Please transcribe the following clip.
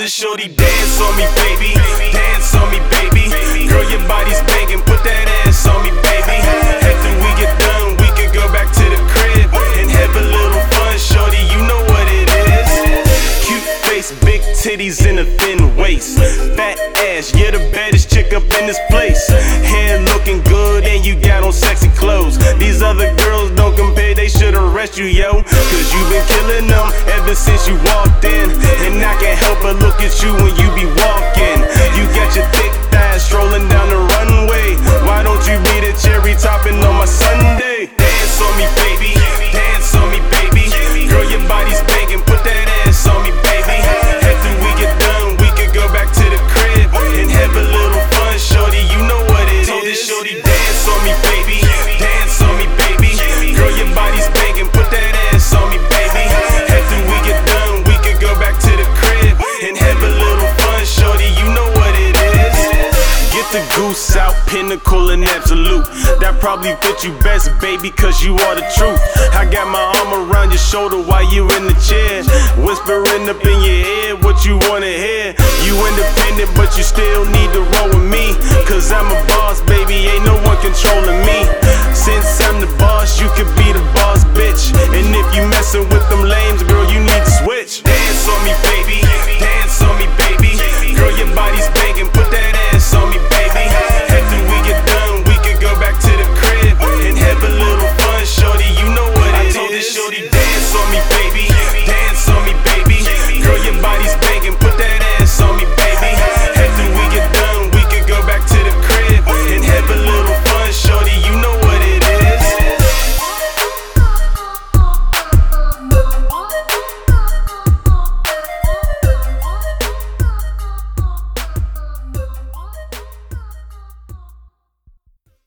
the shorty, dance on me, baby. Dance on me, baby. Girl, your body's banging, put that ass on me, baby. After we get done, we could go back to the crib and have a little fun, shorty, you know what it is. Cute face, big titties, and a thin waist. Fat ass, you're the baddest chick up in this place. Hair looking good and you got on sexy clothes. These other girls don't compare, they should arrest you, yo. Cause you been killing them ever since you walked in. And I can't help but look at you when you be walking. You got your thick thighs strolling down the runway. Why don't you be the cherry topping on my Sunday? Dance on me, baby. Dance on me, baby. Girl, your body's banging, put that ass on me, baby. After we get done, we could go back to the crib and have a little fun, shorty, you know what it is. Told this shorty, dance on me, baby. Dance on me, baby. Girl, your body's banging, put that ass on me, baby. After we get done, we could go back to the crib and have a little fun, shorty, you know what it is. Get the goose out, pinnacle and absolute. That probably fit you best, baby, cause you are the truth. I got my arm around your shoulder while you in the chair, whispering up in your ear what you wanna hear. You independent, but you still need to roll with me. Cause I'm a boss, baby, ain't no one controlling me. Since